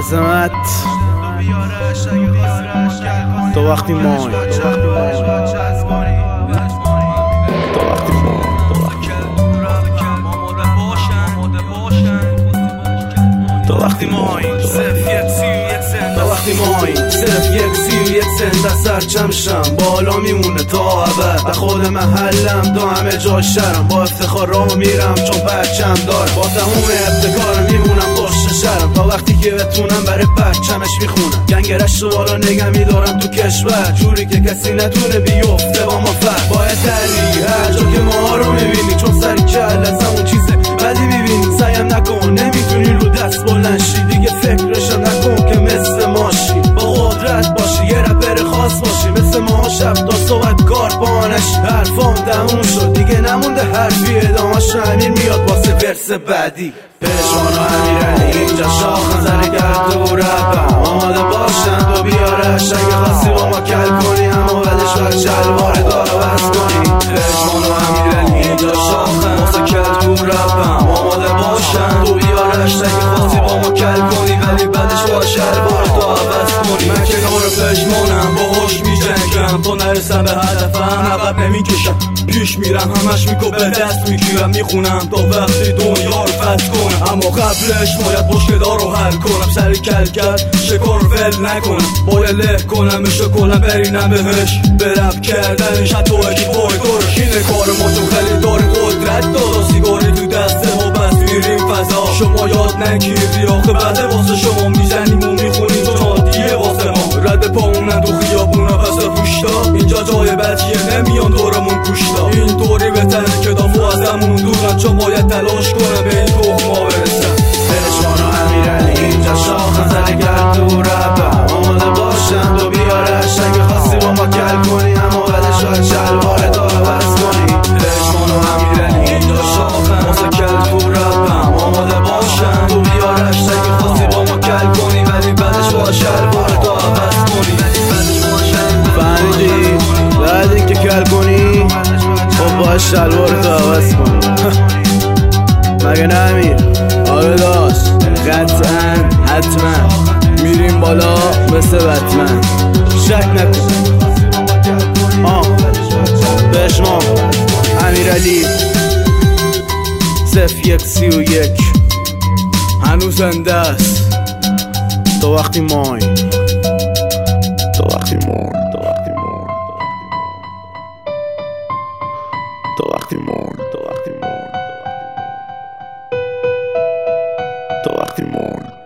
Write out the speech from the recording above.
عظمت تو وقتی مای صرف یک سی و یک سن در سرچمشم بالا میمونه تا ابد و خود محلم تو همه جا شرم با افتخار راه میرم چون پرچم دارم با تموم ابتکار میمونم پشت شرم تا وقتی که بتونم برای پرچمش میخونم گنگرش رو بالا نگه میدارم تو کشور جوری که کسی نتونه بیفته با ما فرق باید تری هر جا که ما رو میبینی چون سری کل از همون چیز بدی میبینی سعیم نکن نمیتونی رو دست بلنشی دیگه فکرشم نکن که مثل ماشی با قدرت باشی یه رپر خاص باشی مثل ما شب تا صحبت کار بانش حرفام تموم شد دیگه نمونده حرفی ادامهش همین میاد واسه ورس بعدی پشمان و امیرعلی اینجا شاخ نظر کرد و رپم آماده باشند و بیارش اگه خواستی با ما کل کنی اما بدش بر شلوار دارو بس کنی پشمان و امیرعلی اینجا شاخم واسه کل و رپم آماده باشند و بیارش اگه خواستی با ما کل کنی ولی بدش بر شلوار دارو بس کنی من کنار پشمانم باهاش میجنگم تا نرسم به هدفم عقب نمیکشم پیش میرم همش میکوبه دست میگیرم میخونم تا وقتی دنیا رو فتح کنم اما قبلش باید مشکل‌ها رو حل کنم سری کل کرد شکار ول نکنم باید له کنمش و کلم برینم بهش برب کردنش حتی اگه پای دارش اینه کار ما تو خیلی داری قدرت دادا سیگاری تو دسته ما بس میریم فضا شما یاد نگیری آخه بعد واسه شما میزنیم و میخونیم تو رادیه واسه ما رد پامونن تو خیابونا پس پوشتا اینجا جای بدیه نمیان دورمون کشتا این طوری بهتره که دافو ازمون دورن چون باید تلاش کنم به این تخما برسم پشمان و امیرعلی اینجا شاخ نظر گرد و رپم آماده باشند و بیارش اگه خواستی با ما کل کنی اما بدش باید شلوار دارو بس کنی پشمان و امیرعلی اینجا شاخم واسه کل و رپم آماده باشند و بیارش اگه خواستی با ما کل کنی ولی بدش باید شلوار دارو بس کنی فهمیدی؟ بعد اینکه کل کنی خب باید شلوار تو عوض کنی مگه نه امیر؟ آره داشت قطعا حتما میریم بالا مثل بتمن شک نکن پشمان امیرعلی 0131 هنوز زنده است تو وقتی مای تو وقتی مای تو وقتی مای